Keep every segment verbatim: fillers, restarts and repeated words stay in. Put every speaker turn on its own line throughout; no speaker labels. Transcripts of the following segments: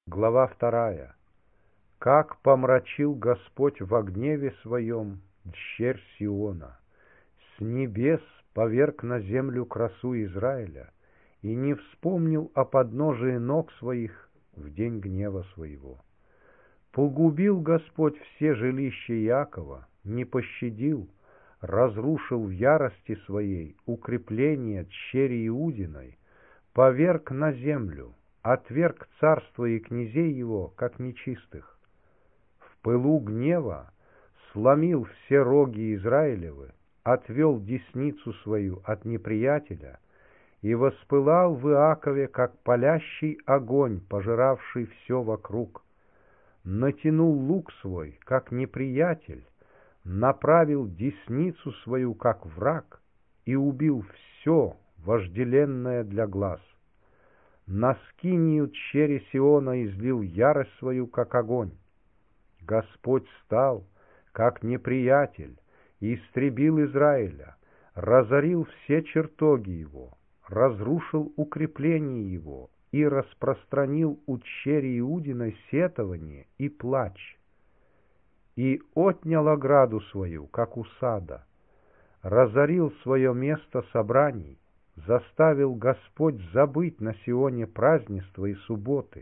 Глава вторая. Как помрачил Господь во гневе своем дщерь Сиона, с небес поверг на землю красу Израиля и не вспомнил о подножии ног своих в день гнева своего. Погубил Господь все жилища Иакова, не пощадил, разрушил в ярости своей укрепления дщери Иудиной, поверг на землю, отверг царство и князей его, как нечистых. В пылу гнева сломил все роги Израилевы, отвел десницу свою от неприятеля и воспылал в Иакове, как палящий огонь, пожиравший все вокруг. Натянул лук свой, как неприятель, направил десницу свою, как враг, и убил все, вожделенное для глаз. На скинию дщери Сиона излил ярость свою, как огонь. Господь стал, как неприятель, и истребил Израиля, разорил все чертоги его, разрушил укрепления его и распространил у дщери Иудиной сетование и плач. И отнял ограду свою, как у сада, разорил свое место собраний, заставил Господь забыть на Сионе празднества и субботы,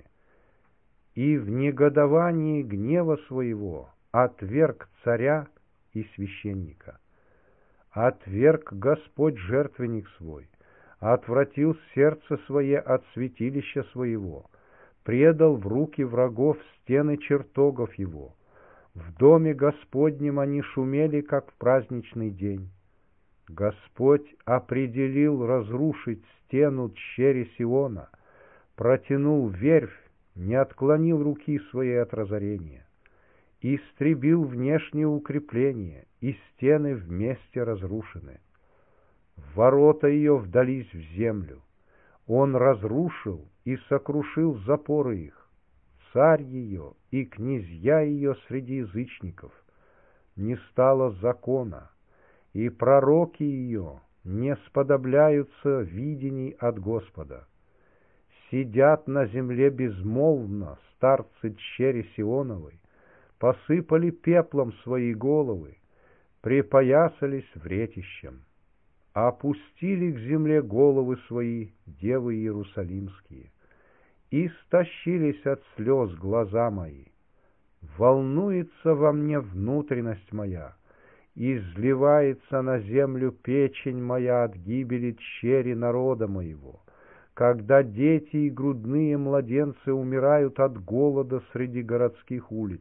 и в негодовании гнева своего отверг царя и священника. Отверг Господь жертвенник свой, отвратил сердце свое от святилища своего, предал в руки врагов стены чертогов его. В доме Господнем они шумели, как в праздничный день. Господь определил разрушить стену дщери Сиона, протянул верфь, не отклонил руки своей от разорения, истребил внешние укрепления, и стены вместе разрушены. Ворота ее вдались в землю, он разрушил и сокрушил запоры их, царь ее и князья ее среди язычников. Не стало закона, и пророки ее не сподобляются видений от Господа. Сидят на земле безмолвно старцы дщери Сионовой, посыпали пеплом свои головы, припоясались вретищем, опустили к земле головы свои девы иерусалимские, и стащились от слез глаза мои. Волнуется во мне внутренность моя, изливается на землю печень моя от гибели дщери народа моего, когда дети и грудные младенцы умирают от голода среди городских улиц.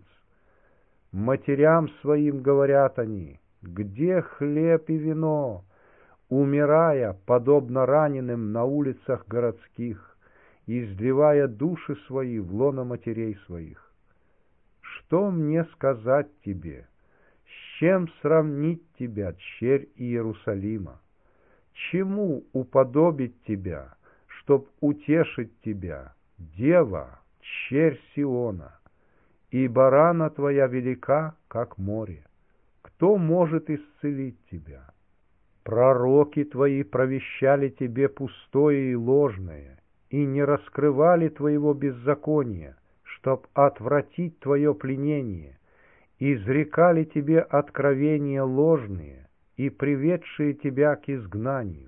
Матерям своим говорят они: где хлеб и вино? Умирая, подобно раненым на улицах городских, изливая души свои в лоно матерей своих. Что мне сказать тебе? С чем сравнить тебя, дщерь Иерусалима? Чему уподобить тебя, чтоб утешить тебя, дева, дщерь Сиона? Ибо рана твоя велика, как море. Кто может исцелить тебя? Пророки твои провещали тебе пустое и ложное, и не раскрывали твоего беззакония, чтоб отвратить твое пленение, изрекали тебе откровения ложные и приведшие тебя к изгнанию.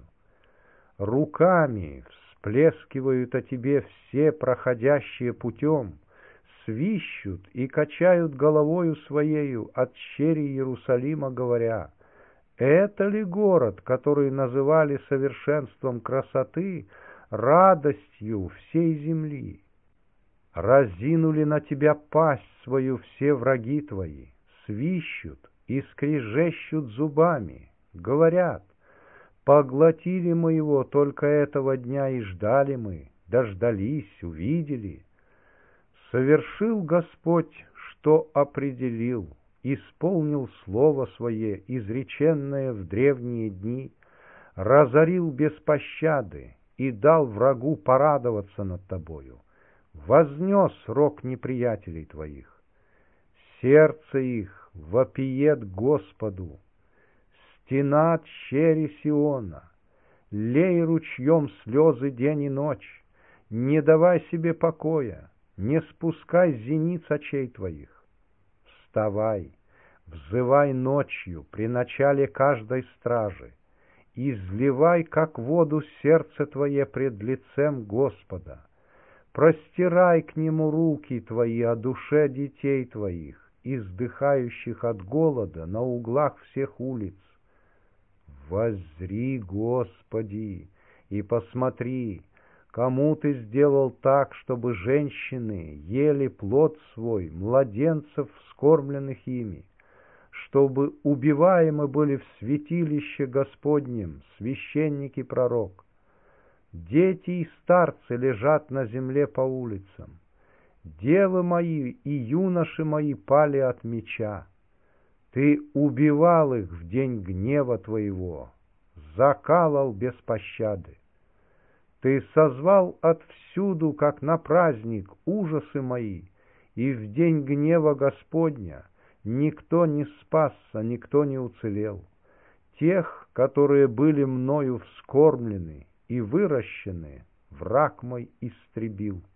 Руками всплескивают о тебе все проходящие путем, свищут и качают головою своею от дщери Иерусалима, говоря: это ли город, который называли совершенством красоты, радостью всей земли? Разинули на тебя пасть свою все враги твои, свищут и скрежещут зубами, говорят: поглотили мы его только этого дня, и ждали мы, дождались, увидели. Совершил Господь, что определил, исполнил слово свое, изреченное в древние дни, разорил без пощады и дал врагу порадоваться над тобою, вознес рог неприятелей твоих. Сердце их вопиет Господу, стена дщери Сиона, лей ручьем слезы день и ночь, не давай себе покоя, не спускай зениц очей твоих. Вставай, взывай ночью при начале каждой стражи, изливай, как воду, сердце твое пред лицем Господа. Простирай к Нему руки твои о душе детей твоих, издыхающих от голода на углах всех улиц. Воззри, Господи, и посмотри, кому Ты сделал так, чтобы женщины ели плод свой, младенцев, вскормленных ими, чтобы убиваемы были в святилище Господнем священник и пророк. Дети и старцы лежат на земле по улицам. Девы мои и юноши мои пали от меча. Ты убивал их в день гнева Твоего, закалал без пощады. Ты созвал отвсюду, как на праздник, ужасы мои, и в день гнева Господня никто не спасся, никто не уцелел. Тех, которые были мною вскормлены и выращены, враг мой истребил.